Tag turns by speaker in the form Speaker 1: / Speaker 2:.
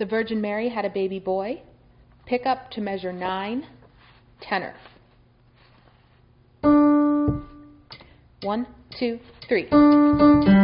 Speaker 1: The Virgin Mary had a baby boy. Pick up to measure 9, tenor. 1, 2, 3.